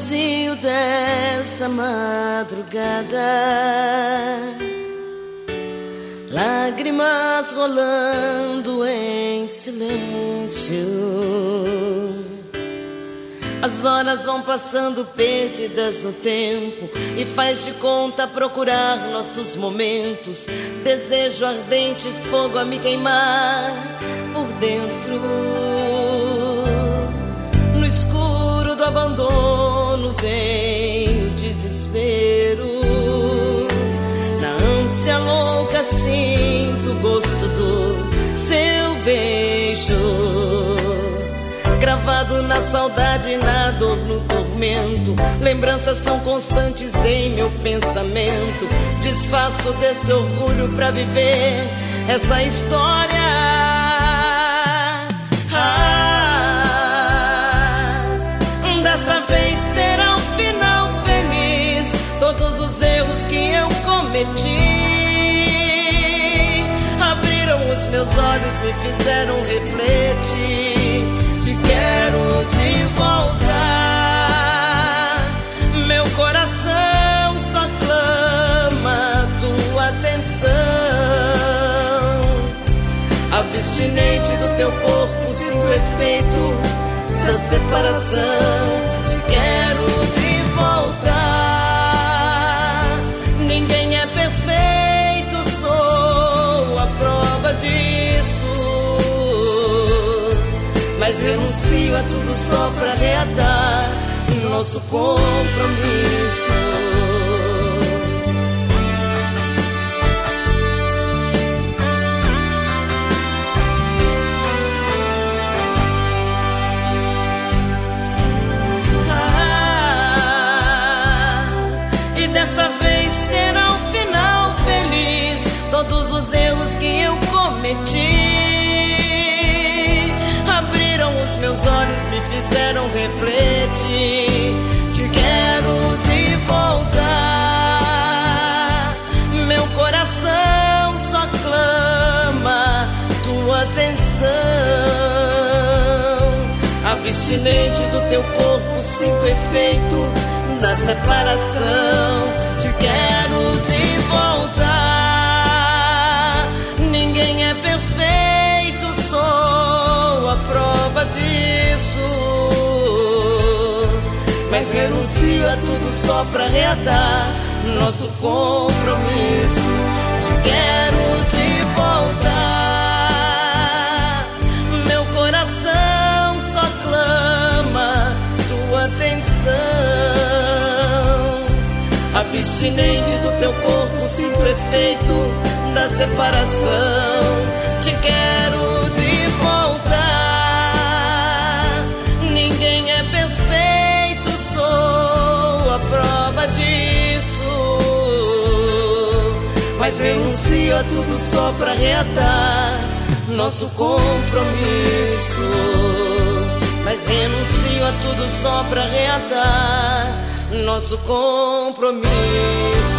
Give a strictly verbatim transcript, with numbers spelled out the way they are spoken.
vazio dessa madrugada, lágrimas rolando em silêncio. As horas vão passando perdidas no tempo, e faz de conta procurar nossos momentos. Desejo ardente, fogo a me queimar por dentro. No escuro do abandono vem o desespero. Na ânsia louca sinto o gosto do seu beijo, gravado na saudade, na dor, no tormento. Lembranças são constantes em meu pensamento. Desfaço desse orgulho pra viver essa história. Ah, dessa vez terá um final feliz. Todos os erros que eu cometi abriram os meus olhos, me fizeram refletir. Quero de volta, meu coração só clama tua atenção. Abstinente do teu corpo, sinto o efeito da separação. Te quero de volta. Ninguém é perfeito, sou a prova disso, mas renuncio a tudo só pra reatar nosso compromisso. Ah, e dessa vez terá um final feliz. Todos os erros que eu cometi os meus olhos, me fizeram refletir. Te quero de volta, meu coração só clama tua atenção. Abstinente do teu corpo, sinto o efeito da separação. Te quero de volta. Ninguém é perfeito, sou a prova disso, mas renuncio a tudo só pra reatar nosso compromisso. Te quero de volta, meu coração só clama tua atenção. Abstinente do teu corpo, sinto o efeito da separação. Te quero de volta. Ninguém é perfeito, sou a prova disso, mas renuncio a tudo só pra reatar nosso compromisso. Mas renuncio a tudo só pra reatar nosso compromisso.